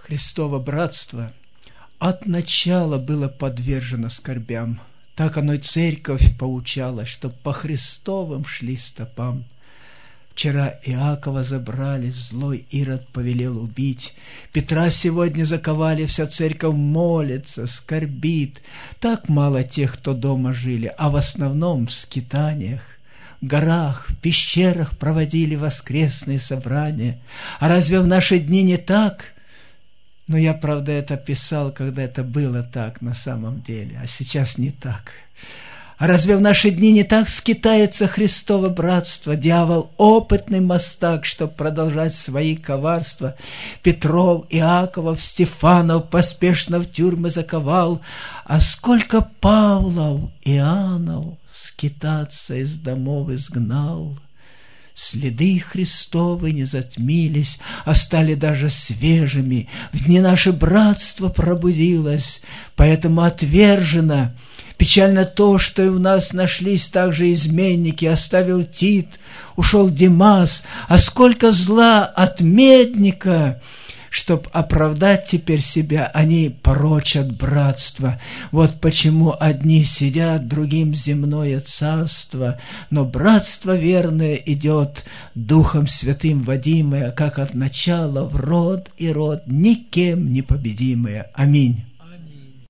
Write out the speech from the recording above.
Христово братство от начала было подвержено скорбям. Так оно и церковь поучала, чтоб по Христовым шли стопам. Вчера Иакова забрали, злой Ирод повелел убить. Петра сегодня заковали, вся церковь молится, скорбит. Так мало тех, кто дома жили, а в основном в скитаниях, горах, в пещерах проводили воскресные собрания. А разве в наши дни не так? Но я, правда, это писал, когда это было так на самом деле, а сейчас не так. А разве в наши дни не так скитается Христово братство? Дьявол — опытный мастак, чтоб продолжать свои коварства. Петров, Иаковов, Стефанов поспешно в тюрьмы заковал. А сколько Павлов, Иоаннов скитаться из домов изгнал. Следы Христовы не затмились, а стали даже свежими. В дни наше братство пробудилось, поэтому отвержено. Печально то, что и у нас нашлись также изменники. Оставил Тит, ушел Димас, а сколько зла от медника! Чтоб оправдать теперь себя, они порочат братство. Вот почему одни сидят, другим земное царство. Но братство верное идет, Духом Святым водимое, как от начала в род и род, никем не победимое. Аминь.